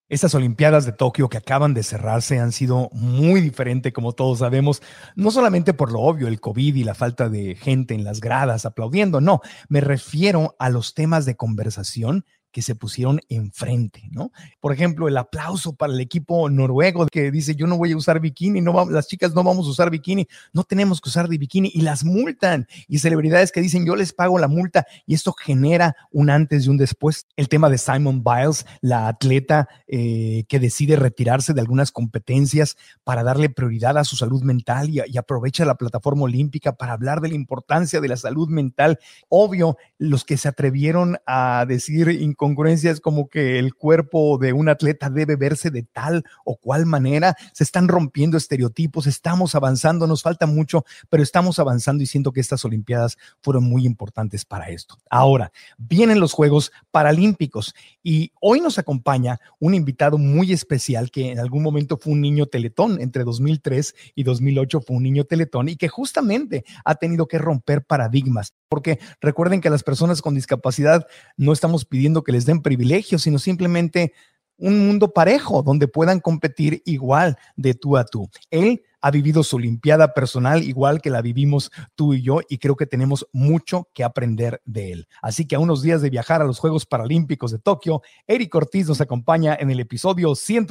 Estas Olimpiadas de Tokio que acaban de cerrarse han sido muy diferentes, como todos sabemos, no solamente por lo obvio, el COVID y la falta de gente en las gradas aplaudiendo, no, me refiero a los temas de conversación que se pusieron enfrente, ¿no? Por ejemplo, el aplauso para el equipo noruego que dice yo no voy a usar bikini, las chicas no vamos a usar bikini, no tenemos que usar de bikini y las multan, y celebridades que dicen yo les pago la multa, y esto genera un antes y un después. El tema de Simone Biles, la atleta que decide retirarse de algunas competencias para darle prioridad a su salud mental y aprovecha la plataforma olímpica para hablar de la importancia de la salud mental. Obvio, los que se atrevieron a decir incongruencias como que el cuerpo de un atleta debe verse de tal o cual manera, se están rompiendo estereotipos, estamos avanzando, nos falta mucho, pero estamos avanzando y siento que estas Olimpiadas fueron muy importantes para esto. Ahora, vienen los Juegos Paralímpicos y hoy nos acompaña un invitado muy especial que en algún momento fue un niño Teletón, entre 2003 y 2008 fue un niño Teletón y que justamente ha tenido que romper paradigmas, porque recuerden que las personas con discapacidad no estamos pidiendo que les den privilegios, sino simplemente un mundo parejo donde puedan competir igual de tú a tú. Él ha vivido su olimpiada personal igual que la vivimos tú y yo y creo que tenemos mucho que aprender de él. Así que a unos días de viajar a los Juegos Paralímpicos de Tokio, Eric Ortiz nos acompaña en el episodio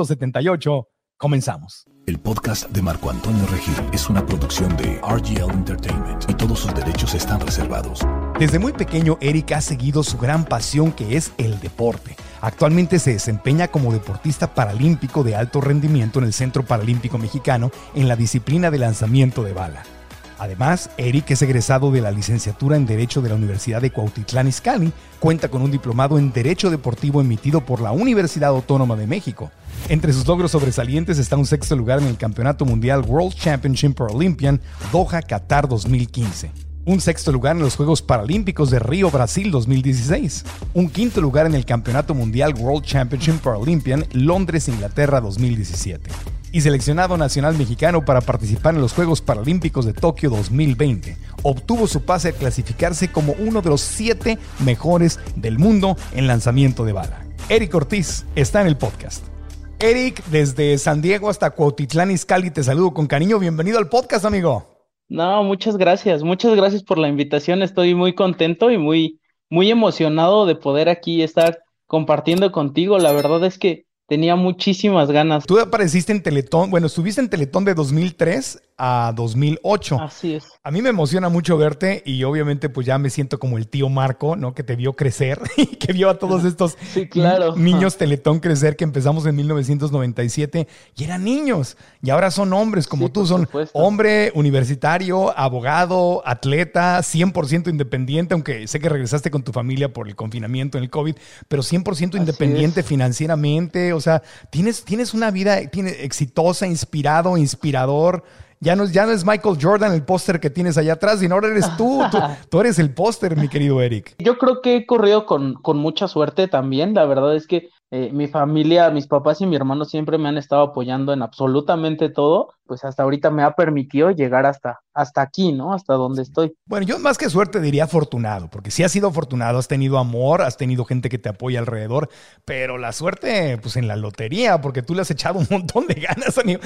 178. Comenzamos. El podcast de Marco Antonio Regil es una producción de RGL Entertainment y todos sus derechos están reservados. Desde muy pequeño, Eric ha seguido su gran pasión que es el deporte. Actualmente se desempeña como deportista paralímpico de alto rendimiento en el Centro Paralímpico Mexicano en la disciplina de lanzamiento de bala. Además, Eric es egresado de la licenciatura en Derecho de la Universidad de Cuautitlán Izcalli, cuenta con un diplomado en Derecho Deportivo emitido por la Universidad Autónoma de México. Entre sus logros sobresalientes está un 6º lugar en el Campeonato Mundial World Championship Paralympian Doha, Qatar 2015. Un 6º lugar en los Juegos Paralímpicos de Río, Brasil 2016. Un 5º lugar en el Campeonato Mundial World Championship Paralympian Londres, Inglaterra 2017. Y seleccionado nacional mexicano para participar en los Juegos Paralímpicos de Tokio 2020. Obtuvo su pase a clasificarse como uno de los 7 mejores del mundo en lanzamiento de bala. Eric Ortiz está en el podcast. Eric, desde San Diego hasta Cuautitlán Izcalli, te saludo con cariño. Bienvenido al podcast, amigo. No, muchas gracias por la invitación. Estoy muy contento y muy emocionado de poder aquí estar compartiendo contigo. La verdad es que tenía muchísimas ganas. Tú apareciste en Teletón, estuviste en Teletón de 2003 a 2008. Así es. A mí me emociona mucho verte y obviamente pues ya me siento como el tío Marco, ¿no? Que te vio crecer y que vio a todos estos sí, claro. Niños Teletón crecer que empezamos en 1997 y eran niños y ahora son hombres como sí, tú, son hombre universitario, abogado, atleta, 100% independiente, aunque sé que regresaste con tu familia por el confinamiento en el COVID, pero 100% independiente financieramente, o sea, tienes una vida exitosa, inspirador. Ya no es Michael Jordan el póster que tienes allá atrás, sino ahora eres tú eres el póster, mi querido Eric. Yo creo que he corrido con mucha suerte también. La verdad es que mi familia, mis papás y mi hermano siempre me han estado apoyando en absolutamente todo. Pues hasta ahorita me ha permitido llegar hasta aquí, ¿no? Hasta donde estoy. Bueno, yo más que suerte diría afortunado, porque sí has sido afortunado, has tenido amor, has tenido gente que te apoya alrededor, pero la suerte, pues en la lotería, porque tú le has echado un montón de ganas, amigo.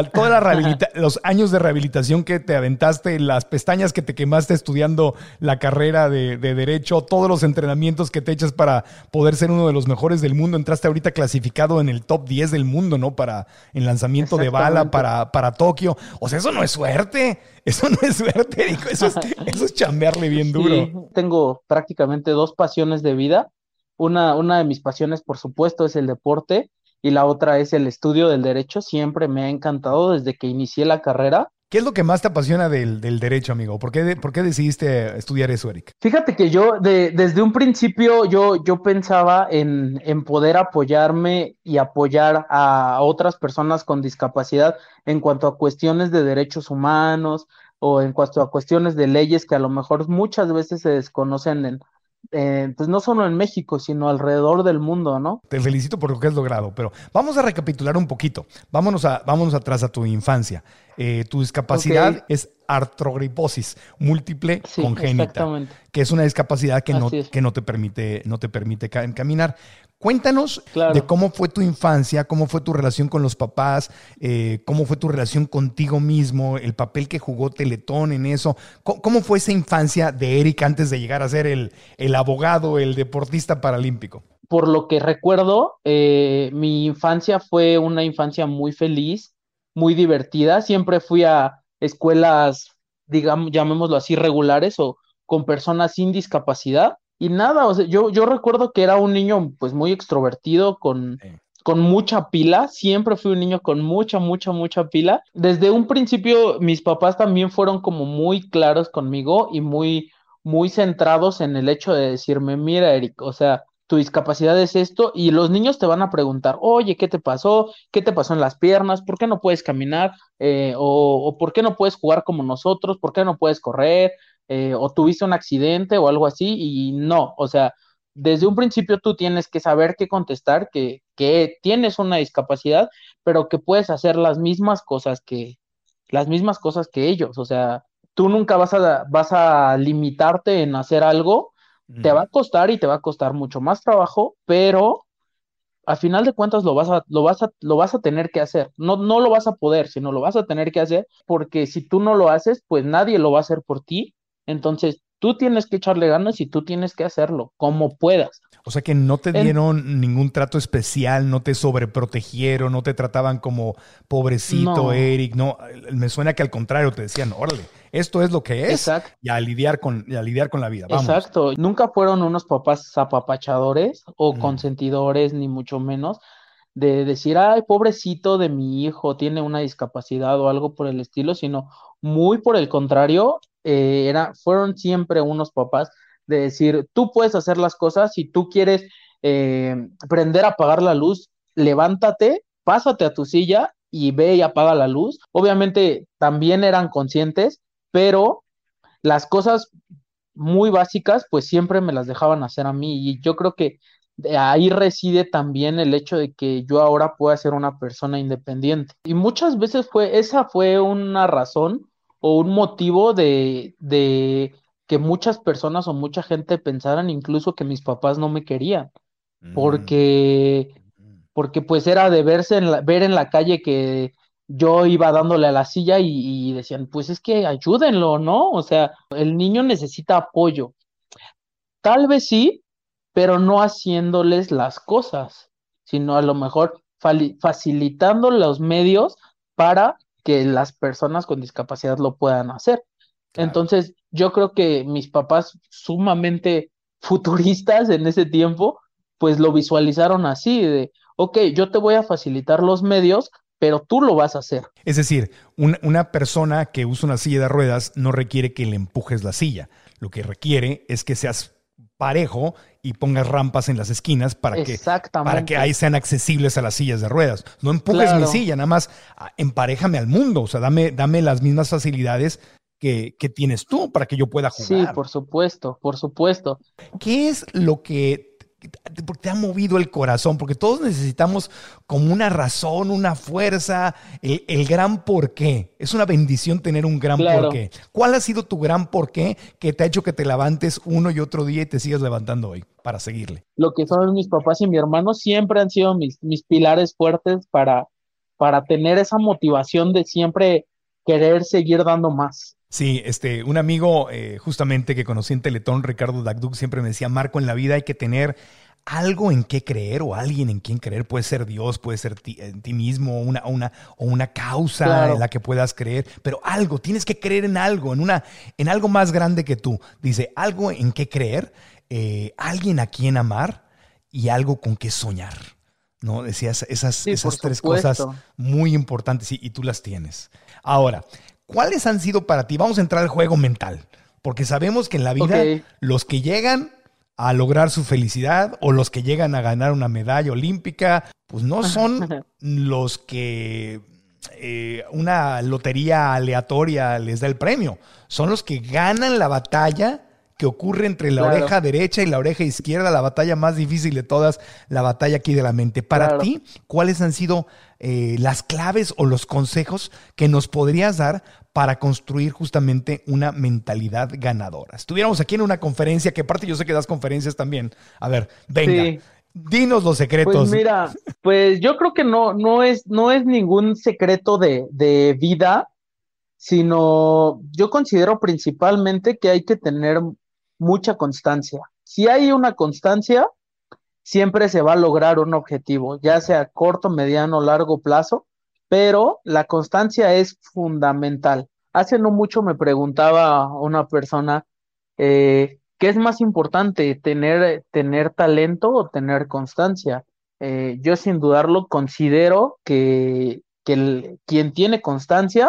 Los años de rehabilitación que te aventaste, las pestañas que te quemaste estudiando la carrera de Derecho, todos los entrenamientos que te echas para poder ser uno de los mejores del mundo. Entraste ahorita clasificado en el top 10 del mundo, ¿no? En lanzamiento de bala para Tokio. O sea, eso no es suerte. Eso no es suerte, Eric. Eso es chambearle bien duro. Sí, tengo prácticamente 2 pasiones de vida. Una de mis pasiones, por supuesto, es el deporte y la otra es el estudio del derecho. Siempre me ha encantado desde que inicié la carrera. ¿Qué es lo que más te apasiona del derecho, amigo? ¿Por qué decidiste estudiar eso, Eric? Fíjate que yo desde un principio yo pensaba en poder apoyarme y apoyar a otras personas con discapacidad en cuanto a cuestiones de derechos humanos o en cuanto a cuestiones de leyes que a lo mejor muchas veces se desconocen pues no solo en México, sino alrededor del mundo, ¿no? Te felicito por lo que has logrado, pero vamos a recapitular un poquito. Vámonos atrás a tu infancia. Tu discapacidad es artrogriposis múltiple congénita, que es una discapacidad que no te permite caminar. Cuéntanos de Claro. cómo fue tu infancia, cómo fue tu relación con los papás, cómo fue tu relación contigo mismo, el papel que jugó Teletón en eso. ¿Cómo fue esa infancia de Eric antes de llegar a ser el abogado, el deportista paralímpico? Por lo que recuerdo, mi infancia fue una infancia muy feliz, muy divertida. Siempre fui a escuelas, digamos, llamémoslo así, regulares o con personas sin discapacidad. Y nada, o sea, yo recuerdo que era un niño pues muy extrovertido, Sí. con mucha pila. Siempre fui un niño con mucha pila. Desde un principio, mis papás también fueron como muy claros conmigo y muy centrados en el hecho de decirme, mira, Eric, o sea, tu discapacidad es esto, y los niños te van a preguntar, oye, ¿qué te pasó? ¿Qué te pasó en las piernas? ¿Por qué no puedes caminar? O ¿por qué no puedes jugar como nosotros? ¿Por qué no puedes correr? ¿O tuviste un accidente o algo así? Y no, o sea, desde un principio tú tienes que saber qué contestar, que tienes una discapacidad, pero que puedes hacer las mismas cosas que ellos, o sea, tú nunca vas a limitarte en hacer algo. Te va Ujú. a costar y te va a costar mucho más trabajo, pero a final de cuentas lo vas a tener que hacer. No, no lo vas a poder, sino lo vas a tener que hacer, porque si tú no lo haces, pues nadie lo va a hacer por ti. Entonces, tú tienes que echarle ganas y tú tienes que hacerlo como puedas. O sea que no te En- dieron ningún trato especial, no te sobreprotegieron, no te trataban como pobrecito no, Eric, no, me suena que al contrario te decían, órale, esto es lo que es exacto. y a lidiar con la vida, vámonos. Exacto, nunca fueron unos papás apapachadores o Mm, consentidores, ni mucho menos, de decir, ay, pobrecito de mi hijo, tiene una discapacidad o algo por el estilo, sino muy por el contrario, fueron siempre unos papás de decir, tú puedes hacer las cosas, si tú quieres prender, apagar la luz, levántate, pásate a tu silla y ve y apaga la luz. Obviamente también eran conscientes, pero las cosas muy básicas, pues siempre me las dejaban hacer a mí. Y yo creo que de ahí reside también el hecho de que yo ahora pueda ser una persona independiente. Y muchas veces esa fue una razón o un motivo de que muchas personas o mucha gente pensaran incluso que mis papás no me querían, mm, porque mm. porque pues era de ver en la calle que yo iba dándole a la silla y decían, pues es que ayúdenlo, ¿no? O sea, el niño necesita apoyo. Tal vez sí, pero no haciéndoles las cosas, sino a lo mejor facilitando los medios para que las personas con discapacidad lo puedan hacer. Claro. Entonces, yo creo que mis papás, sumamente futuristas en ese tiempo, pues lo visualizaron así, de, ok, yo te voy a facilitar los medios, pero tú lo vas a hacer. Es decir, una persona que usa una silla de ruedas no requiere que le empujes la silla. Lo que requiere es que seas parejo y pongas rampas en las esquinas para que Exactamente, ahí sean accesibles a las sillas de ruedas. No empujes mi claro. silla, nada más emparejame al mundo. O sea, dame las mismas facilidades que tienes tú para que yo pueda Sí, jugar. por supuesto, por supuesto. ¿Qué es lo que te ha movido el corazón? Porque todos necesitamos como una razón, una fuerza, el gran porqué. Es una bendición tener un gran Claro. porqué. ¿Cuál ha sido tu gran porqué que te ha hecho que te levantes uno y otro día y te sigas levantando hoy para seguirle? Lo que son mis papás y mi hermano siempre han sido mis pilares fuertes para tener esa motivación de siempre querer seguir dando más. Sí, un amigo justamente que conocí en Teletón, Ricardo Dagduc, siempre me decía, Marco, en la vida hay que tener algo en qué creer o alguien en quien creer. Puede ser Dios, puede ser en ti mismo, o una causa en la Claro, que puedas creer, pero algo, tienes que creer en algo, en algo más grande que tú. Dice, algo en qué creer, alguien a quien amar y algo con qué soñar. ¿No? Decías sí, por esas tres cosas supuesto. muy importantes y tú las tienes. Ahora, ¿cuáles han sido para ti? Vamos a entrar al juego mental, porque sabemos que en la Ok, vida los que llegan a lograr su felicidad o los que llegan a ganar una medalla olímpica, pues no son los que una lotería aleatoria les da el premio, son los que ganan la batalla que ocurre entre la claro, oreja derecha y la oreja izquierda, la batalla más difícil de todas, la batalla aquí de la mente. Para claro. ti, ¿cuáles han sido las claves o los consejos que nos podrías dar para construir justamente una mentalidad ganadora? Estuviéramos aquí en una conferencia, que aparte yo sé que das conferencias también. A ver, venga, Sí. Dinos los Pues secretos. mira, pues yo creo que no es ningún secreto de vida, sino yo considero principalmente que hay que tener mucha constancia. Si hay una constancia, siempre se va a lograr un objetivo, ya sea corto, mediano, largo plazo, pero la constancia es fundamental. Hace no mucho me preguntaba una persona, ¿qué es más importante, tener talento o tener constancia? Yo sin dudarlo considero que quien tiene constancia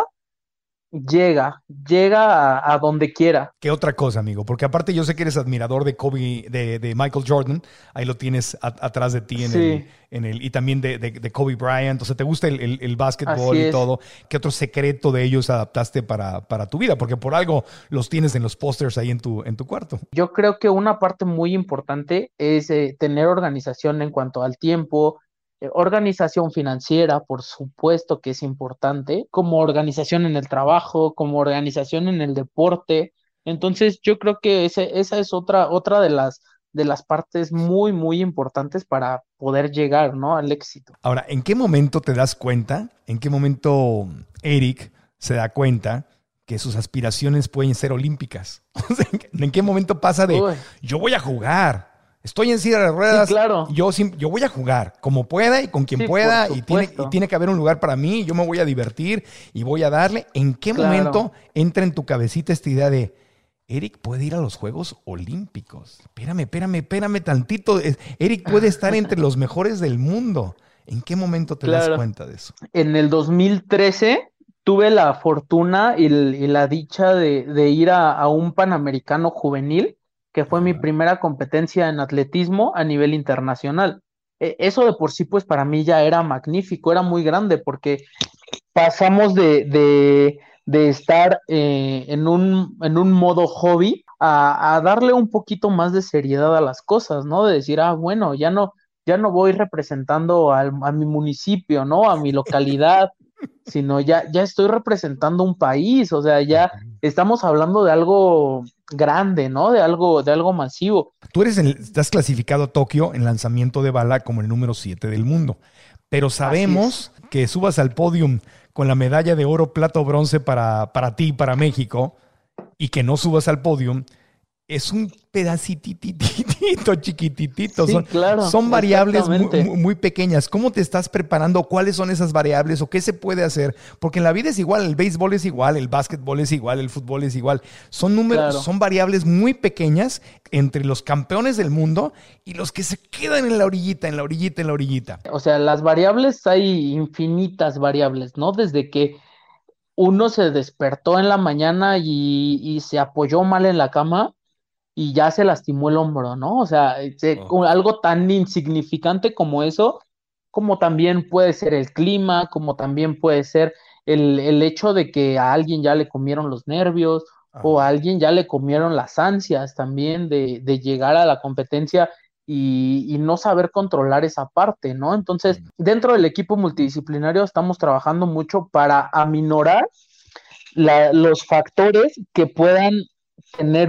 llega a donde quiera. ¿Qué otra cosa, amigo? Porque aparte yo sé que eres admirador de Kobe, de Michael Jordan, ahí lo tienes atrás de ti Sí, y también de Kobe Bryant, o sea, te gusta el básquetbol así y es. todo. ¿Qué otro secreto de ellos adaptaste para tu vida? Porque por algo los tienes en los pósters ahí en tu cuarto. Yo creo que una parte muy importante es tener organización en cuanto al tiempo, organización financiera, por supuesto que es importante, como organización en el trabajo, como organización en el deporte. Entonces, yo creo que esa es otra de las partes muy, muy importantes para poder llegar, ¿no? Al éxito. Ahora, ¿en qué momento te das cuenta? ¿En qué momento Eric se da cuenta que sus aspiraciones pueden ser olímpicas? O sea, ¿en qué momento pasa de Uy, yo voy a jugar, estoy en silla de sí, ruedas, claro, yo voy a jugar como pueda y con quien sí, por pueda y supuesto, tiene que haber un lugar para mí, yo me voy a divertir y voy a darle? ¿En qué claro. momento entra en tu cabecita esta idea de Eric puede ir a los Juegos Olímpicos? Espérame tantito. Eric puede estar entre los mejores del mundo. ¿En qué momento te das Claro. cuenta de eso? En el 2013 tuve la fortuna y la dicha de ir a un Panamericano juvenil, que fue mi Ajá. primera competencia en atletismo a nivel internacional. Eso de por sí, pues para mí ya era magnífico, era muy grande, porque pasamos de estar en un modo hobby a darle un poquito más de seriedad a las cosas, ¿no? De decir, bueno, ya no voy representando a mi municipio, ¿no? A mi localidad, sino ya estoy representando un país, o sea, ya estamos hablando de algo grande, ¿no? De algo masivo. Estás clasificado a Tokio en lanzamiento de bala como el número 7 del mundo. Pero Así es. sabemos que subas al podium con la medalla de oro, plata o bronce para ti, para México, y que no subas al podium, es un pedacititito chiquititito. Sí, claro, Son variables exactamente. muy pequeñas. ¿Cómo te estás preparando? ¿Cuáles son esas variables o qué se puede hacer? Porque en la vida es igual, el béisbol es igual, el básquetbol es igual, el fútbol es igual. Son números, Claro. son variables muy pequeñas entre los campeones del mundo y los que se quedan en la orillita, en la orillita, en la orillita. O sea, las variables, hay infinitas variables, ¿no? Desde que uno se despertó en la mañana y se apoyó mal en la cama y ya se lastimó el hombro, ¿no? O sea, Oh. algo tan insignificante como eso, como también puede ser el clima, como también puede ser el hecho de que a alguien ya le comieron los nervios o a Ajá. alguien ya le comieron las ansias también de llegar a la competencia y no saber controlar esa parte, ¿no? Entonces, dentro del equipo multidisciplinario estamos trabajando mucho para aminorar los factores que puedan tener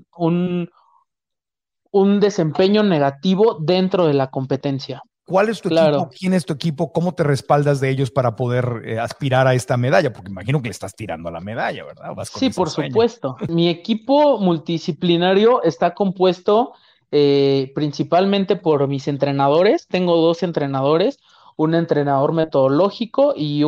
un desempeño negativo dentro de la competencia. ¿Cuál es tu equipo? Claro, ¿Quién es tu equipo? ¿Cómo te respaldas de ellos para poder aspirar a esta medalla? Porque imagino que le estás tirando a la medalla, ¿verdad? Vas con sí, ese por sueño. supuesto. Mi equipo multidisciplinario está compuesto principalmente por mis entrenadores. Tengo dos entrenadores, un entrenador metodológico y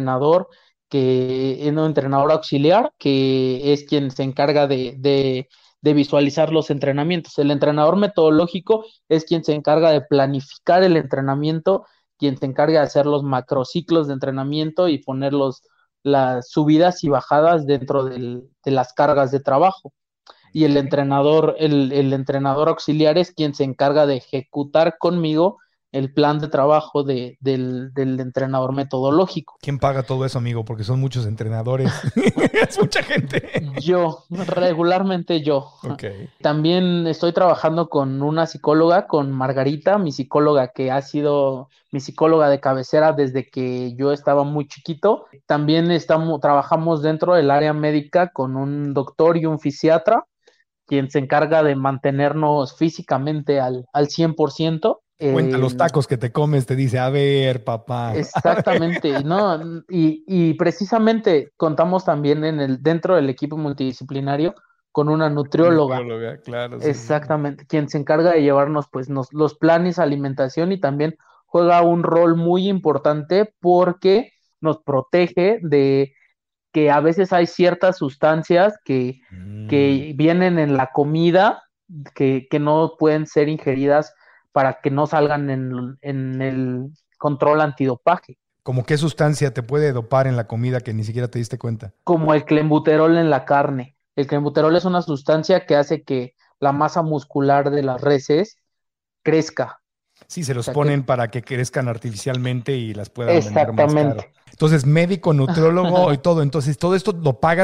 un entrenador auxiliar, que es quien se encarga de visualizar los entrenamientos. El entrenador metodológico es quien se encarga de planificar el entrenamiento, quien se encarga de hacer los macrociclos de entrenamiento y poner las subidas y bajadas dentro de las cargas de trabajo. Y el Ok. entrenador, el entrenador auxiliar es quien se encarga de ejecutar conmigo el plan de trabajo del entrenador metodológico. ¿Quién paga todo eso, amigo? Porque son muchos entrenadores. Es mucha gente. Regularmente yo. Ok. También estoy trabajando con una psicóloga, con Margarita, mi psicóloga, que ha sido mi psicóloga de cabecera desde que yo estaba muy chiquito. También trabajamos dentro del área médica con un doctor y un fisiatra, quien se encarga de mantenernos físicamente al 100%. Cuenta los tacos que te comes, te dice, a ver, papá. Exactamente, ¿no? Y precisamente contamos también dentro del equipo multidisciplinario con una nutrióloga. Nutrióloga, claro, sí, sí. Exactamente, quien se encarga de llevarnos pues los planes de alimentación y también juega un rol muy importante porque nos protege de que a veces hay ciertas sustancias que vienen en la comida que no pueden ser ingeridas para que no salgan en el control antidopaje, ¿Cómo qué sustancia te puede dopar en la comida que ni siquiera te diste cuenta? como el clenbuterol en la carne. El clenbuterol es una sustancia que hace que la masa muscular de las reses crezca. Sí, se O los sea que ponen para que crezcan artificialmente y las puedan vender más caro. exactamente. Entonces, médico, nutriólogo y todo. Entonces, todo esto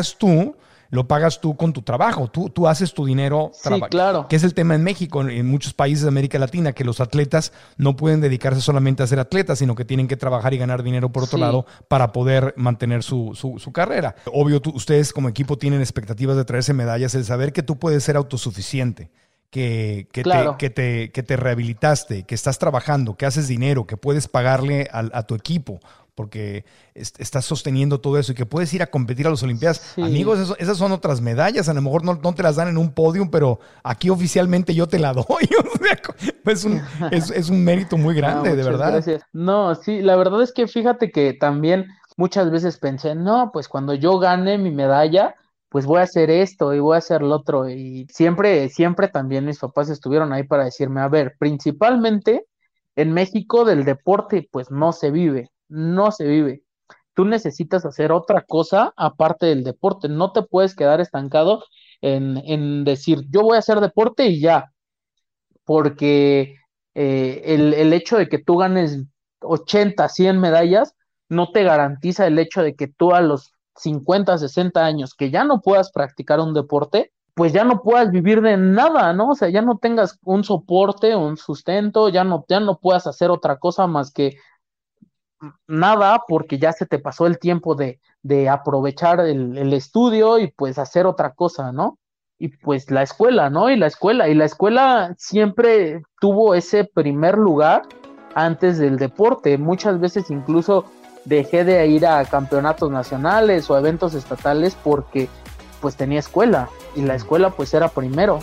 lo pagas tú con tu trabajo. Tú haces tu dinero, Sí, claro. que es el tema en México, en muchos países de América Latina, que los atletas no pueden dedicarse solamente a ser atletas, sino que tienen que trabajar y ganar dinero por otro Sí, lado para poder mantener su carrera. Obvio, ustedes como equipo tienen expectativas de traerse medallas, el saber que tú puedes ser autosuficiente. claro. Que te rehabilitaste, que estás trabajando, que haces dinero, que puedes pagarle a tu equipo, porque estás sosteniendo todo eso y que puedes ir a competir a las Olimpiadas. Sí. Amigos, esas son otras medallas, a lo mejor no te las dan en un podium, pero aquí oficialmente yo te la doy. O sea, es un mérito muy grande, de Muchas verdad. gracias. No, sí, la verdad es que fíjate que también muchas veces pensé, no, pues cuando yo gane mi medalla, pues voy a hacer esto y voy a hacer lo otro. Y siempre también mis papás estuvieron ahí para decirme, a ver, principalmente en México del deporte, pues no se vive. Tú necesitas hacer otra cosa aparte del deporte. No te puedes quedar estancado en decir, yo voy a hacer deporte y ya, porque el hecho de que tú ganes 80 100 medallas no te garantiza el hecho de que tú a los 50 60 años que ya no puedas practicar un deporte, pues ya no puedas vivir de nada, ¿no? O sea, ya no tengas un soporte, un sustento, ya no puedas hacer otra cosa más que nada porque ya se te pasó el tiempo de aprovechar el estudio y pues hacer otra cosa, ¿no? Y pues la escuela, ¿no? Y la escuela siempre tuvo ese primer lugar antes del deporte. Muchas veces incluso dejé de ir a campeonatos nacionales o eventos estatales porque pues tenía escuela y la escuela pues era primero.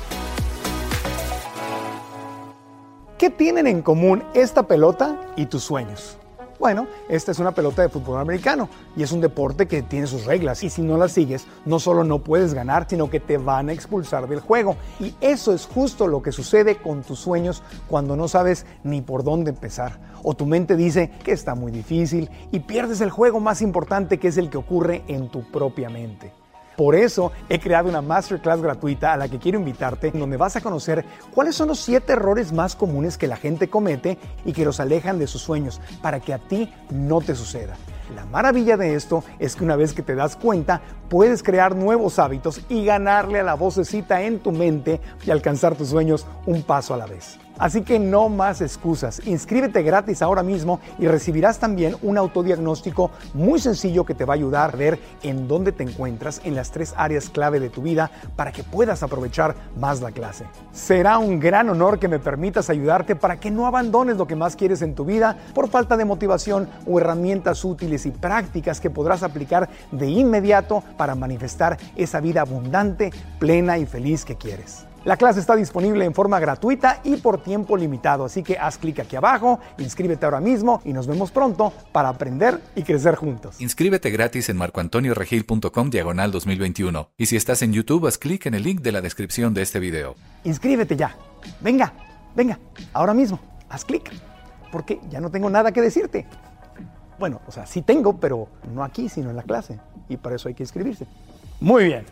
¿Qué tienen en común esta pelota y tus sueños? Bueno, esta es una pelota de fútbol americano y es un deporte que tiene sus reglas y si no las sigues, no solo no puedes ganar, sino que te van a expulsar del juego. Y eso es justo lo que sucede con tus sueños cuando no sabes ni por dónde empezar. O tu mente dice que está muy difícil y pierdes el juego más importante, que es el que ocurre en tu propia mente. Por eso he creado una masterclass gratuita a la que quiero invitarte, donde vas a conocer cuáles son los 7 errores más comunes que la gente comete y que los alejan de sus sueños, para que a ti no te suceda. La maravilla de esto es que una vez que te das cuenta, puedes crear nuevos hábitos y ganarle a la vocecita en tu mente y alcanzar tus sueños un paso a la vez. Así que no más excusas, inscríbete gratis ahora mismo y recibirás también un autodiagnóstico muy sencillo que te va a ayudar a ver en dónde te encuentras en las 3 áreas clave de tu vida para que puedas aprovechar más la clase. Será un gran honor que me permitas ayudarte para que no abandones lo que más quieres en tu vida por falta de motivación o herramientas útiles y prácticas que podrás aplicar de inmediato para manifestar esa vida abundante, plena y feliz que quieres. La clase está disponible en forma gratuita y por tiempo limitado, así que haz clic aquí abajo, inscríbete ahora mismo y nos vemos pronto para aprender y crecer juntos. Inscríbete gratis en marcoantonioregil.com/2021 y si estás en YouTube, haz clic en el link de la descripción de este video. Inscríbete ya. Venga, ahora mismo, haz clic, porque ya no tengo nada que decirte. Bueno, o sea, sí tengo, pero no aquí, sino en la clase, y para eso hay que inscribirse. Muy bien.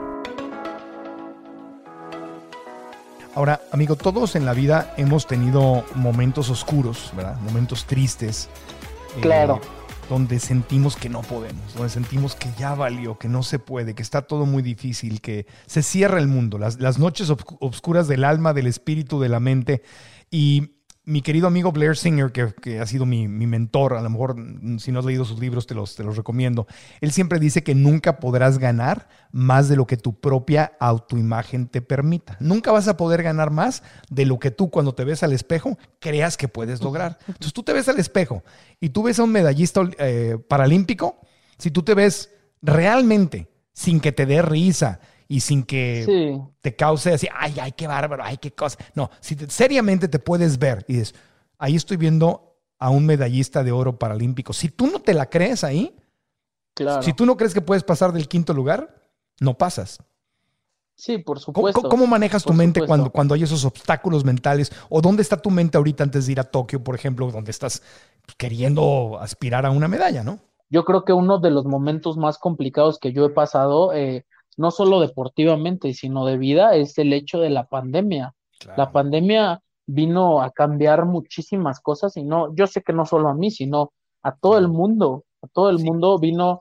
Ahora, amigo, todos en la vida hemos tenido momentos oscuros, ¿verdad? Momentos tristes. Claro. Donde sentimos que no podemos, donde sentimos que ya valió, que no se puede, que está todo muy difícil, que se cierra el mundo, las noches oscuras del alma, del espíritu, de la mente. Y mi querido amigo Blair Singer, que ha sido mi mentor, a lo mejor si no has leído sus libros te los recomiendo, él siempre dice que nunca podrás ganar más de lo que tu propia autoimagen te permita. Nunca vas a poder ganar más de lo que tú cuando te ves al espejo creas que puedes lograr. Entonces tú te ves al espejo y tú ves a un medallista paralímpico, si tú te ves realmente sin que te dé risa y sin que te cause así, ay, qué bárbaro, ay, qué cosa. No, si seriamente te puedes ver y dices, ahí estoy viendo a un medallista de oro paralímpico. Si tú no te la crees ahí, claro. Si tú no crees que puedes pasar del 5º lugar, no pasas. Sí, por supuesto. ¿Cómo manejas tu mente cuando hay esos obstáculos mentales? ¿O dónde está tu mente ahorita antes de ir a Tokio, por ejemplo, donde estás queriendo aspirar a una medalla, ¿no? Yo creo que uno de los momentos más complicados que yo he pasado, no solo deportivamente, sino de vida, es el hecho de la pandemia. Claro. La pandemia vino a cambiar muchísimas cosas y no, yo sé que no solo a mí, sino a todo el mundo. A todo el mundo vino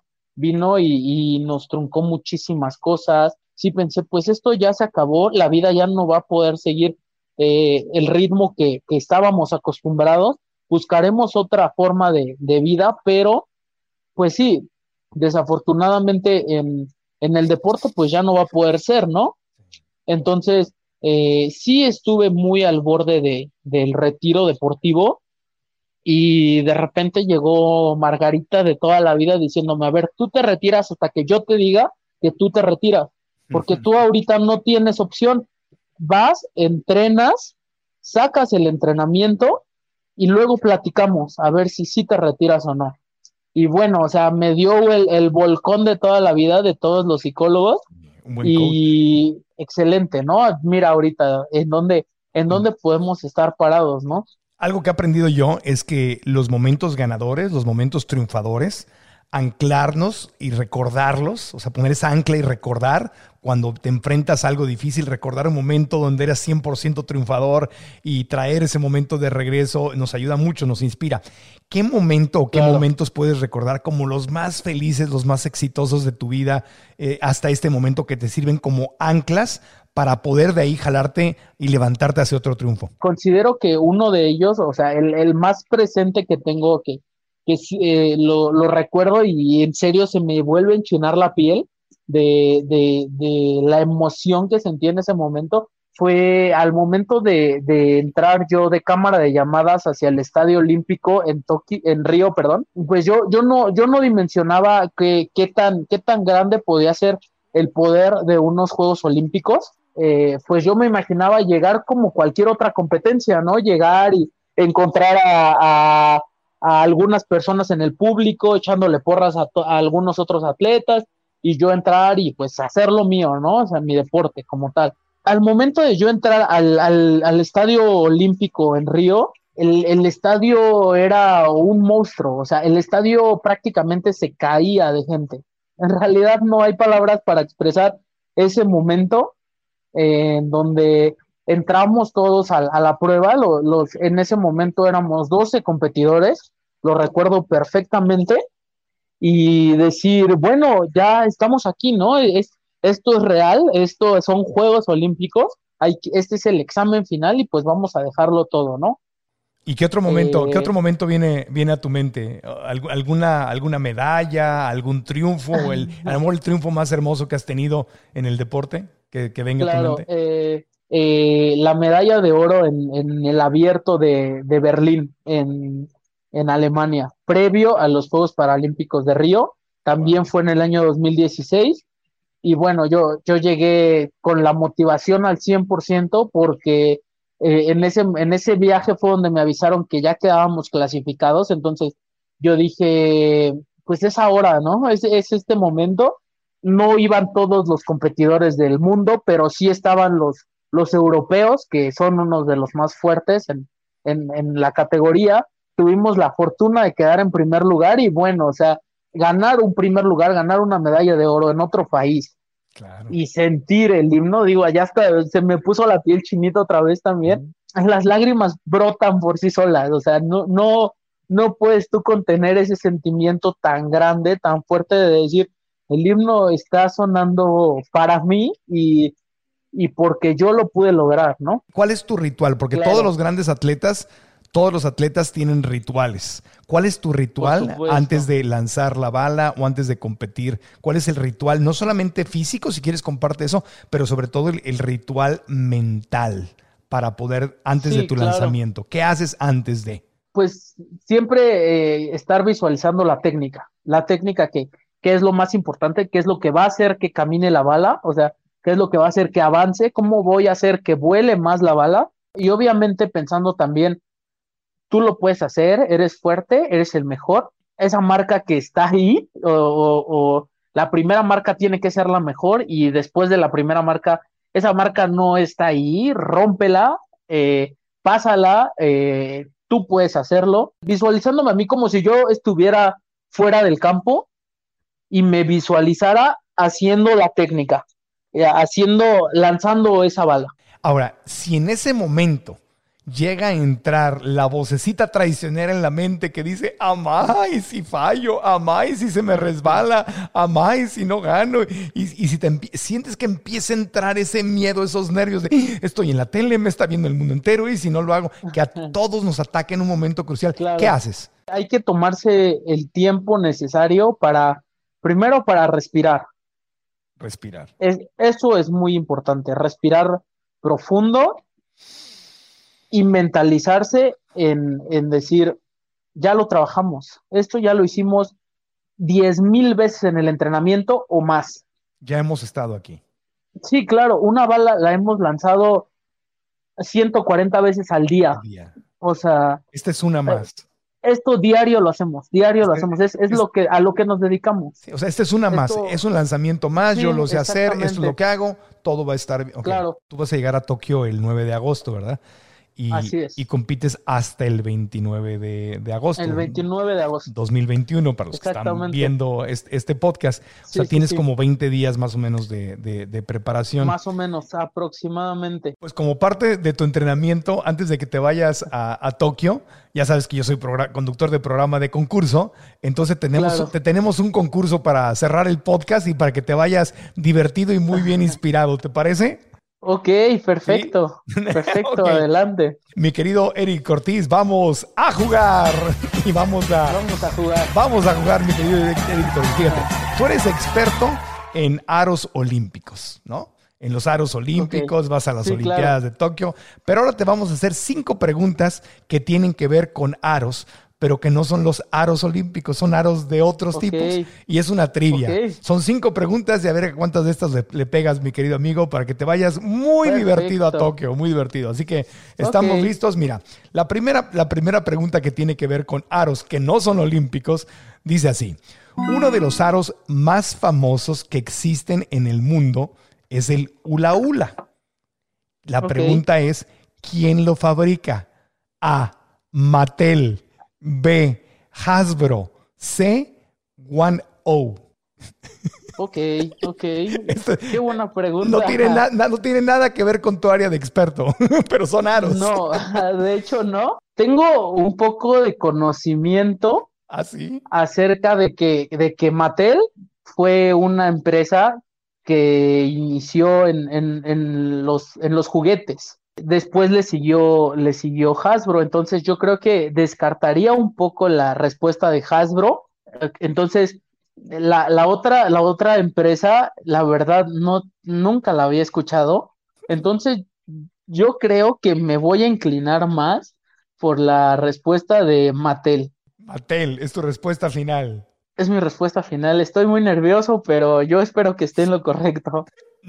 y nos truncó muchísimas cosas. Sí pensé, pues esto ya se acabó, la vida ya no va a poder seguir el ritmo que estábamos acostumbrados. Buscaremos otra forma de vida, pero pues sí, desafortunadamente en el deporte pues ya no va a poder ser, ¿no? Entonces, sí estuve muy al borde del retiro deportivo y de repente llegó Margarita de toda la vida diciéndome, a ver, tú te retiras hasta que yo te diga que tú te retiras, porque tú ahorita no tienes opción, vas, entrenas, sacas el entrenamiento y luego platicamos a ver si sí te retiras o no. Y bueno, o sea, me dio el volcón de toda la vida de todos los psicólogos. Un buen Y coach. excelente, ¿no? Mira ahorita en dónde podemos estar parados, ¿no? Algo que he aprendido yo es que los momentos ganadores, los momentos triunfadores, anclarnos y recordarlos, o sea, poner esa ancla y recordar cuando te enfrentas a algo difícil, recordar un momento donde eras 100% triunfador y traer ese momento de regreso nos ayuda mucho, nos inspira. ¿Qué momento o qué momentos puedes recordar como los más felices, los más exitosos de tu vida hasta este momento que te sirven como anclas para poder de ahí jalarte y levantarte hacia otro triunfo? Considero que uno de ellos, o sea, el más presente que tengo, que lo recuerdo y en serio se me vuelve a enchinar la piel de la emoción que sentí en ese momento, fue al momento de entrar yo de cámara de llamadas hacia el Estadio Olímpico en Río, perdón. Pues yo no dimensionaba qué tan grande podía ser el poder de unos Juegos Olímpicos. Pues yo me imaginaba llegar como cualquier otra competencia, ¿no? Llegar y encontrar a algunas personas en el público echándole porras a algunos otros atletas y yo entrar y pues hacer lo mío, ¿no? O sea, mi deporte como tal. Al momento de yo entrar al Estadio Olímpico en Río, el estadio era un monstruo, o sea, el estadio prácticamente se caía de gente. En realidad no hay palabras para expresar ese momento en donde entramos todos a la prueba, en ese momento éramos 12 competidores, lo recuerdo perfectamente, y decir, bueno, ya estamos aquí, ¿no? Esto es real, esto son Juegos Olímpicos, este es el examen final y pues vamos a dejarlo todo, ¿no? ¿Y qué otro momento viene a tu mente? ¿Alguna medalla, algún triunfo, o a lo mejor el triunfo más hermoso que has tenido en el deporte que venga a tu mente? La medalla de oro en el abierto de Berlín, en Alemania, previo a los Juegos Paralímpicos de Río, también fue en el año 2016, y bueno, yo llegué con la motivación al 100% porque en ese viaje fue donde me avisaron que ya quedábamos clasificados, entonces yo dije, pues es ahora, ¿no? Es este momento. No iban todos los competidores del mundo, pero sí estaban los europeos, que son unos de los más fuertes en la categoría. Tuvimos la fortuna de quedar en primer lugar y bueno, o sea, ganar un primer lugar, ganar una medalla de oro en otro país. Claro. Y sentir el himno, digo, allá hasta se me puso la piel chinita otra vez también. Las lágrimas brotan por sí solas, o sea, no puedes tú contener ese sentimiento tan grande, tan fuerte de decir, el himno está sonando para mí y porque yo lo pude lograr, ¿no? ¿Cuál es tu ritual? Porque todos los grandes atletas todos los atletas tienen rituales. ¿Cuál es tu ritual antes de lanzar la bala o antes de competir? ¿Cuál es el ritual? No solamente físico, si quieres comparte eso, pero sobre todo el ritual mental para poder, antes de tu lanzamiento. ¿Qué haces antes de? Pues siempre estar visualizando la técnica que es lo más importante, qué es lo que va a hacer que camine la bala, o sea, qué es lo que va a hacer que avance, cómo voy a hacer que vuele más la bala, y obviamente pensando también, tú lo puedes hacer, eres fuerte, eres el mejor, esa marca que está ahí, o la primera marca tiene que ser la mejor, y después de la primera marca, esa marca no está ahí, rómpela, pásala, tú puedes hacerlo, visualizándome a mí como si yo estuviera fuera del campo y me visualizara haciendo la técnica, lanzando esa bala. Ahora, si en ese momento llega a entrar la vocecita traicionera en la mente que dice, amay, si fallo, amay, si se me resbala, amay, si no gano, y si sientes que empieza a entrar ese miedo, esos nervios de, estoy en la tele, me está viendo el mundo entero, y si no lo hago, que a todos nos ataque en un momento crucial, claro. ¿Qué haces? Hay que tomarse el tiempo necesario primero para respirar. Eso es muy importante, respirar profundo y mentalizarse en decir, ya lo trabajamos, esto ya lo hicimos 10,000 veces en el entrenamiento o más. Ya hemos estado aquí. Sí, claro, una bala la hemos lanzado 140 veces al día. O sea... Esta es una más. Esto diario lo hacemos, a lo que nos dedicamos. Sí, o sea, esta es una más, es un lanzamiento más, sí, yo lo sé hacer, esto es lo que hago, todo va a estar bien. Okay. Claro. Tú vas a llegar a Tokio el 9 de agosto, ¿verdad? Así es. Y compites hasta el 29 de agosto. El 29 de agosto. 2021, para los que están viendo este podcast. O sea, tienes como 20 días más o menos de preparación. Más o menos, aproximadamente. Pues como parte de tu entrenamiento, antes de que te vayas a Tokio, ya sabes que yo soy conductor de programa de concurso, entonces tenemos un concurso para cerrar el podcast y para que te vayas divertido y muy bien inspirado. ¿Te parece? Ok, perfecto. ¿Sí? Perfecto, okay. Adelante. Mi querido Eric Ortiz, vamos a jugar. Y vamos a jugar, mi querido Eric Ortiz. Fíjate, tú eres experto en aros olímpicos, ¿no? En los aros olímpicos, vas a las Olimpiadas de Tokio. Pero ahora te vamos a hacer 5 preguntas que tienen que ver con aros, pero que no son los aros olímpicos, son aros de otros tipos. Y es una trivia. Son 5 preguntas y a ver cuántas de estas le pegas, mi querido amigo, para que te vayas muy divertido a Tokio, muy divertido. Así que estamos listos. Mira, la primera pregunta que tiene que ver con aros que no son olímpicos, dice así. Uno de los aros más famosos que existen en el mundo es el hula hula. La pregunta es, ¿quién lo fabrica? A, Mattel. B, Hasbro. C, 1O. Ok. Qué buena pregunta. No tiene nada que ver con tu área de experto, pero son aros. No, de hecho no. Tengo un poco de conocimiento acerca de que Mattel fue una empresa que inició en los juguetes. Después le siguió Hasbro, entonces yo creo que descartaría un poco la respuesta de Hasbro. Entonces, la otra empresa, la verdad, nunca la había escuchado. Entonces, yo creo que me voy a inclinar más por la respuesta de Mattel. Mattel, es tu respuesta final. Es mi respuesta final. Estoy muy nervioso, pero yo espero que esté en lo correcto.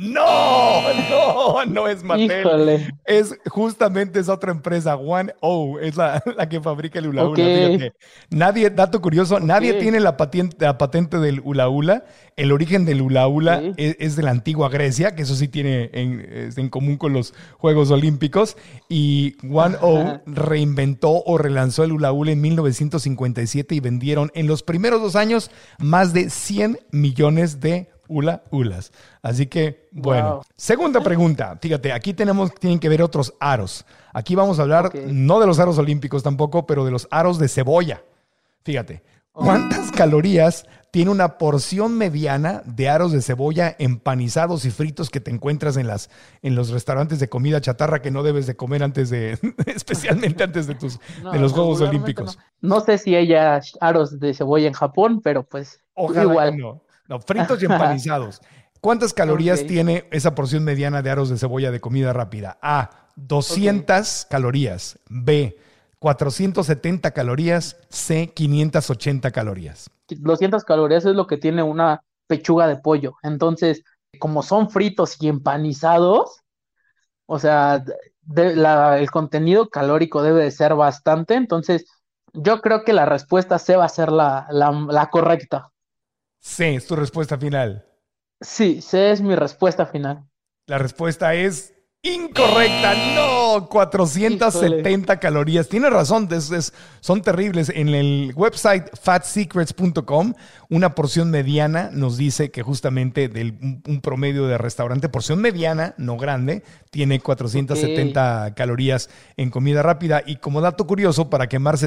No es Mattel. Híjole. Justamente es otra empresa, 1O, es la que fabrica el hula hula. Fíjate. Dato curioso, nadie tiene la patente del hula hula. El origen del hula hula es de la antigua Grecia, que eso sí tiene en común con los Juegos Olímpicos. Y 1O reinventó o relanzó el hula hula en 1957 y vendieron en los primeros 2 años más de 100 millones de hula hulas. Así que, bueno. Wow. Segunda pregunta. Fíjate, aquí tienen que ver otros aros. Aquí vamos a hablar no de los aros olímpicos tampoco, pero de los aros de cebolla. Fíjate, ¿Cuántas calorías tiene una porción mediana de aros de cebolla empanizados y fritos que te encuentras en los restaurantes de comida chatarra que no debes de comer especialmente antes de los Juegos Olímpicos? No sé si haya aros de cebolla en Japón, pero pues Ojalá igual. que no. No, fritos y empanizados. ¿Cuántas calorías tiene esa porción mediana de aros de cebolla de comida rápida? A, 200 calorías. B, 470 calorías. C, 580 calorías. 200 calorías es lo que tiene una pechuga de pollo. Entonces, como son fritos y empanizados, o sea, el contenido calórico debe de ser bastante. Entonces, yo creo que la respuesta C va a ser la correcta. C, es tu respuesta final. Sí, C es mi respuesta final. La respuesta es incorrecta. No, 470 calorías. Tienes razón, son terribles. En el website fatsecrets.com, una porción mediana nos dice que justamente un promedio de restaurante, porción mediana, no grande, tiene 470 calorías en comida rápida. Y como dato curioso, para quemar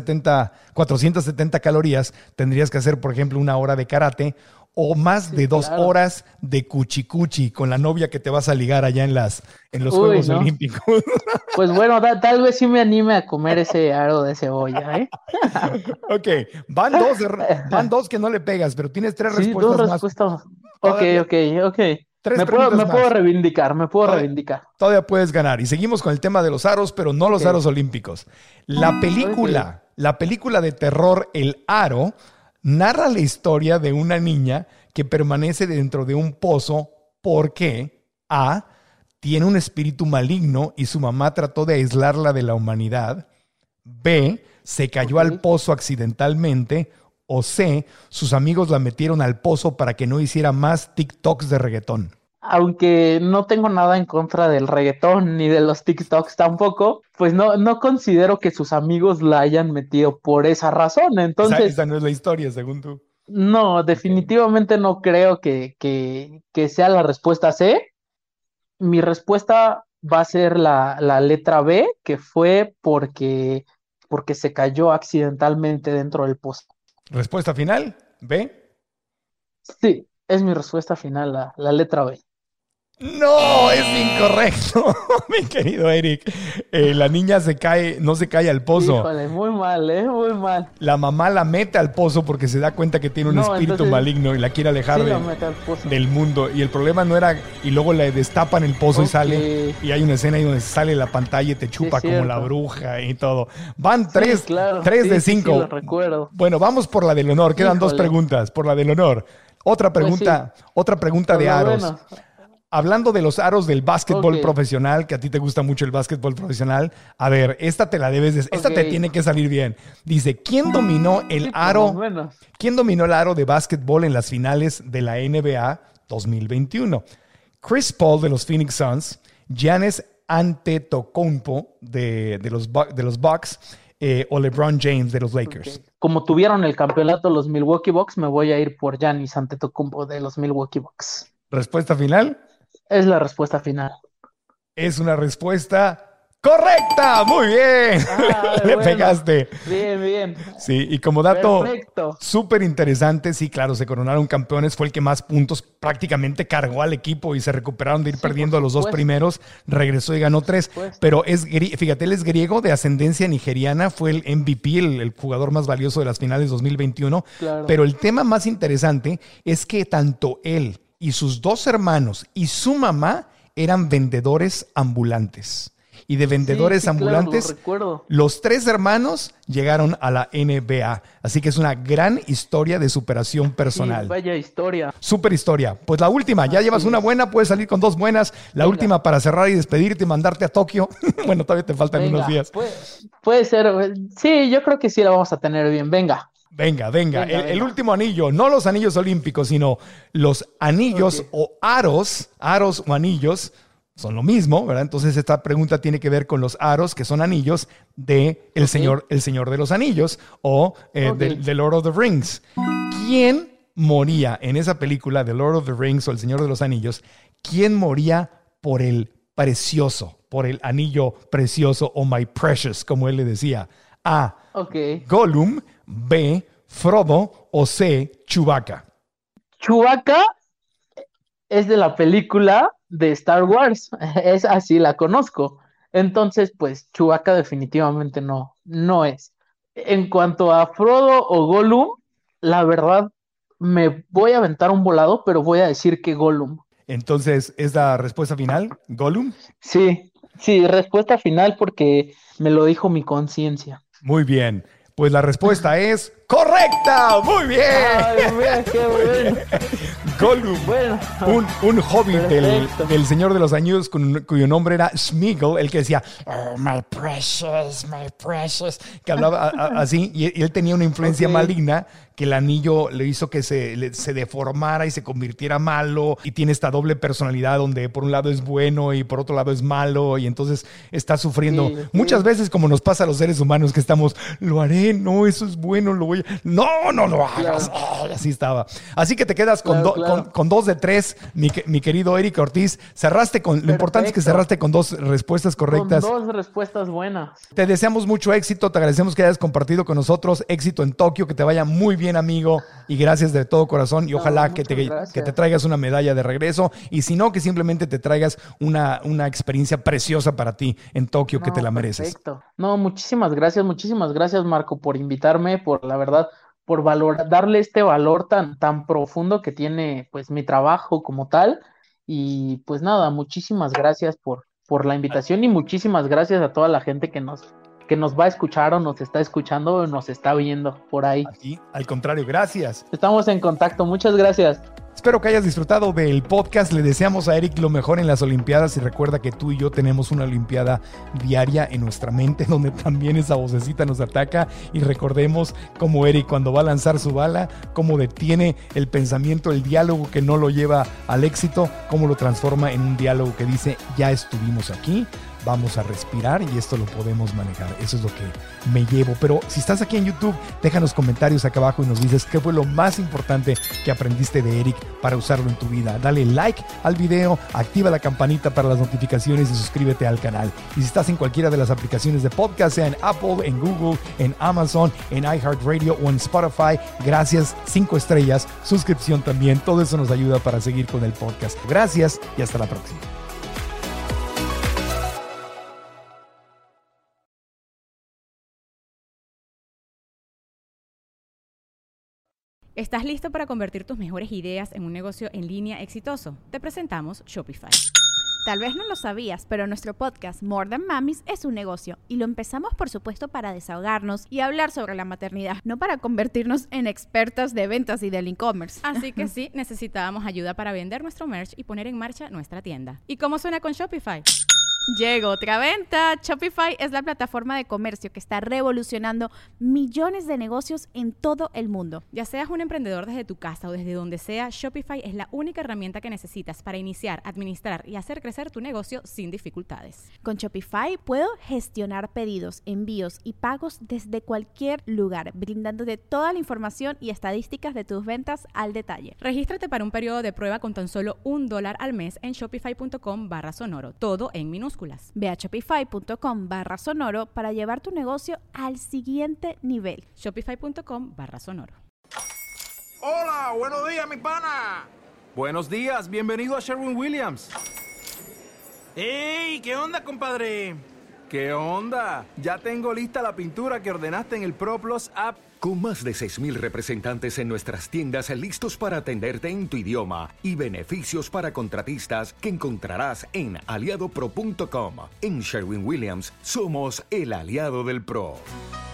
470 calorías, tendrías que hacer, por ejemplo, 1 hora de karate o más de 2 horas de cuchicuchi con la novia que te vas a ligar allá en los Juegos Olímpicos. Pues bueno, tal vez sí me anime a comer ese aro de cebolla, ¿eh? Ok, van dos que no le pegas, pero tienes 3 respuestas más. 2 respuestas. Ok. Me puedo reivindicar. Todavía puedes ganar. Y seguimos con el tema de los aros, pero no los aros olímpicos. La película de terror El Aro narra la historia de una niña que permanece dentro de un pozo porque A, tiene un espíritu maligno y su mamá trató de aislarla de la humanidad. B, se cayó al pozo accidentalmente. O C, sus amigos la metieron al pozo para que no hiciera más TikToks de reggaetón. Aunque no tengo nada en contra del reggaetón ni de los TikToks tampoco, pues no considero que sus amigos la hayan metido por esa razón. Entonces, esa no es la historia, según tú. No, definitivamente no creo que sea la respuesta C. Mi respuesta va a ser la letra B, que fue porque se cayó accidentalmente dentro del pozo. ¿Respuesta final? ¿B? Sí, es mi respuesta final, la letra B. No, es incorrecto, mi querido Eric. La niña no se cae al pozo. Híjole, muy mal, muy mal. La mamá la mete al pozo porque se da cuenta que tiene un espíritu maligno y la quiere alejar del mundo. Y el problema no era, y luego le destapan el pozo y sale, y hay una escena ahí donde sale la pantalla y te chupa como la bruja y todo. Van 3 de 5. Sí, lo recuerdo. Bueno, vamos por la del honor. Quedan 2 preguntas por la del honor. Otra pregunta de aros. Bueno. Hablando de los aros del básquetbol profesional, que a ti te gusta mucho el básquetbol profesional, a ver, esta te tiene que salir bien. Dice, ¿quién dominó el aro de básquetbol en las finales de la NBA 2021? Chris Paul de los Phoenix Suns, Giannis Antetokounmpo de los Bucks, o LeBron James de los Lakers. Como tuvieron el campeonato los Milwaukee Bucks, me voy a ir por Giannis Antetokounmpo de los Milwaukee Bucks. ¿Respuesta final? Es la respuesta final. Es una respuesta correcta. Muy bien. Le pegaste. Bien. Sí, y como dato súper interesante, sí, claro, se coronaron campeones. Fue el que más puntos prácticamente cargó al equipo y se recuperaron de ir perdiendo a los 2 primeros. Regresó y ganó 3. Pero fíjate, él es griego de ascendencia nigeriana. Fue el MVP, el jugador más valioso de las finales 2021. Claro. Pero el tema más interesante es que tanto él y sus 2 hermanos y su mamá eran vendedores ambulantes. Y de vendedores ambulantes, claro, los 3 hermanos llegaron a la NBA. Así que es una gran historia de superación personal. Sí, vaya historia. Súper historia. Pues la última, ya llevas una buena, puedes salir con 2 buenas. La última para cerrar y despedirte y mandarte a Tokio. Bueno, todavía te faltan unos días. Puede ser. Sí, yo creo que sí la vamos a tener bien. Venga. El último anillo, no los anillos olímpicos, sino los anillos o aros o anillos, son lo mismo, ¿verdad? Entonces esta pregunta tiene que ver con los aros, que son anillos de el Señor de los Anillos o de Lord of the Rings. ¿Quién moría en esa película de Lord of the Rings o el Señor de los Anillos? ¿Quién moría por el anillo precioso o my precious, como él le decía? A. Gollum. B. Frodo o C, Chewbacca? Chewbacca es de la película de Star Wars, es así, la conozco. Entonces, pues, Chewbacca definitivamente no es. En cuanto a Frodo o Gollum, la verdad, me voy a aventar un volado, pero voy a decir que Gollum. Entonces, ¿es la respuesta final? ¿Gollum? Sí, respuesta final porque me lo dijo mi conciencia. Muy bien. Pues la respuesta es correcta. Muy bien. Ay, mira, qué bueno. Gollum, Bueno, un hobbit perfecto. del Señor de los Anillos cuyo nombre era Sméagol, el que decía "Oh, my precious, que hablaba así, y él tenía una influencia Ok. maligna que el anillo le hizo que se deformara y se convirtiera malo, y tiene esta doble personalidad donde por un lado es bueno y por otro lado es malo, y entonces está sufriendo Sí. muchas veces, como nos pasa a los seres humanos, que estamos, lo haré, no, eso es bueno, lo voy a... No lo hagas. Claro. Ay, así estaba. Así que te quedas con, Claro. con 2 de 3, mi querido Eric Ortiz. Cerraste con, lo importante es que Perfecto. cerraste con 2 respuestas correctas. Con 2 respuestas buenas. Te deseamos mucho éxito, te agradecemos que hayas compartido con nosotros, éxito en Tokio, que te vaya muy bien, amigo, y gracias de todo corazón, y ojalá que muchas gracias. te traigas una medalla de regreso, y si no, que simplemente te traigas una experiencia preciosa para ti en Tokio, que te la mereces. Perfecto. No, muchísimas gracias, Marco, por invitarme, por la verdad, por darle este valor tan profundo que tiene pues mi trabajo como tal. Y pues nada, muchísimas gracias por la invitación y muchísimas gracias a toda la gente que nos va a escuchar o nos está escuchando o nos está viendo por ahí. Y al contrario, gracias. Estamos en contacto, muchas gracias. Espero que hayas disfrutado del podcast. Le deseamos a Eric lo mejor en las Olimpiadas, y recuerda que tú y yo tenemos una Olimpiada diaria en nuestra mente, donde también esa vocecita nos ataca, y recordemos cómo Eric, cuando va a lanzar su bala, cómo detiene el pensamiento, el diálogo que no lo lleva al éxito, cómo lo transforma en un diálogo que dice: ya estuvimos aquí, vamos a respirar y esto lo podemos manejar. Eso es lo que me llevo. Pero si estás aquí en YouTube, déjanos comentarios acá abajo y nos dices qué fue lo más importante que aprendiste de Eric para usarlo en tu vida. Dale like al video, activa la campanita para las notificaciones y suscríbete al canal. Y si estás en cualquiera de las aplicaciones de podcast, sea en Apple, en Google, en Amazon, en iHeartRadio o en Spotify, gracias, 5 estrellas, suscripción también. Todo eso nos ayuda para seguir con el podcast. Gracias y hasta la próxima. ¿Estás listo para convertir tus mejores ideas en un negocio en línea exitoso? Te presentamos Shopify. Tal vez no lo sabías, pero nuestro podcast More Than Mamis es un negocio y lo empezamos, por supuesto, para desahogarnos y hablar sobre la maternidad, no para convertirnos en expertas de ventas y del e-commerce. Así que sí, necesitábamos ayuda para vender nuestro merch y poner en marcha nuestra tienda. ¿Y cómo suena con Shopify? Llegó otra venta. Shopify es la plataforma de comercio que está revolucionando millones de negocios en todo el mundo. Ya seas un emprendedor desde tu casa o desde donde sea, Shopify es la única herramienta que necesitas para iniciar, administrar y hacer crecer tu negocio sin dificultades. Con Shopify puedo gestionar pedidos, envíos y pagos desde cualquier lugar, brindándote toda la información y estadísticas de tus ventas al detalle. Regístrate para un periodo de prueba con tan solo $1 al mes en shopify.com/sonoro, todo en minúsculas. Ve a shopify.com/sonoro para llevar tu negocio al siguiente nivel. Shopify.com/sonoro. Hola, buenos días, mi pana. Buenos días, bienvenido a Sherwin-Williams. ¡Ey! ¿Qué onda, compadre? ¿Qué onda? Ya tengo lista la pintura que ordenaste en el ProPlus app. Con más de 6,000 representantes en nuestras tiendas listos para atenderte en tu idioma y beneficios para contratistas que encontrarás en aliadopro.com. En Sherwin-Williams somos el aliado del pro.